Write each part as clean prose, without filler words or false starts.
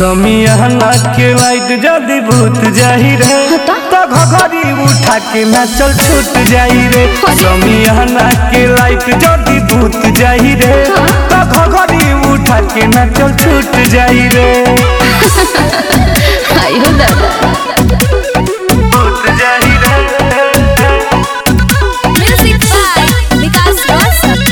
समियाना के लाइट जदी भूत जाही रे तो घघरी उठा के नाचल छूट जाई रे। समियाना के लाइट जदी भूत जाही रे तो घघरी उठा के नाचल छूट जाई रे। आयो दादा भूत जाही रे म्यूजिक बाय विकास रोशन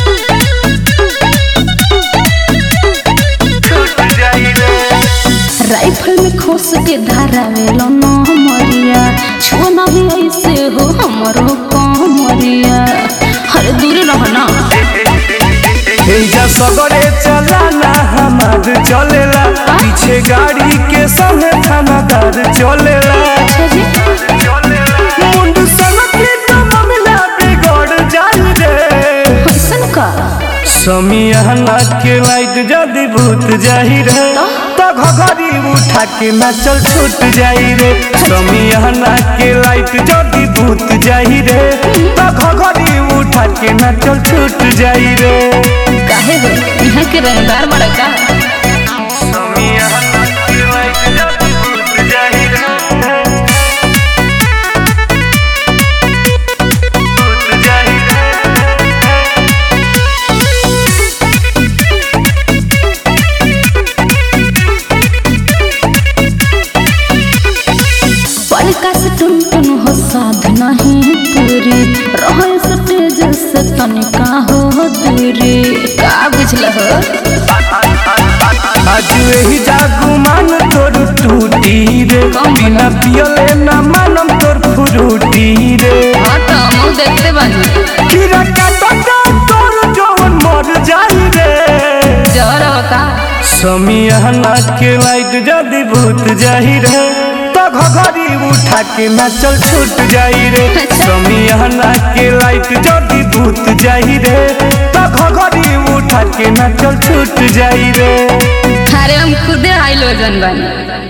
छूट जाई रे। राइफल में खोस के धारावेलो न मरिया छुना भी ऐसे हो हमरो कमरिया। अरे दूर रहना एजा सगरे चलाना हमार चलेला पीछे गाड़ी के संगे थानादार चलेला। मुंड सनकी तो मामला बिगड़ जाई रे। कैसन का समियाना के लाइट जदी भूत जाही रे तो घघरी उठा के नाचल छूट जाई रे। समियाना के लाइट जदी भूत जाही रे तो घघरी उठा के नाचल छूट जाई रे। काहे हो यहाँ के रंगदार बड़ा का समियाना के लाइट जदी भूत जाही रे भूत जाही पलका से टुन टुन हो साध नहीं पूरी रहे स्टेज से तनिका हो दूरी का बुझल हो। आज यही जागू मान तोर टूटी रे बिना पियले ना मानम तोर फुरूटी रे। हाँ तो हम देखते बानी कीड़ा काटा तोर जवन मर जाई रे। जर का समियाना के लाइट जदी भूत जाही रे तो घघरी उठा के नाचल छूट जाई रे। समियाना के लाइट जदी भूत जाही रे तो घघरी उठा के नाचल छूट जाई रे। अरे हम खुदे हाइलोजन बानी।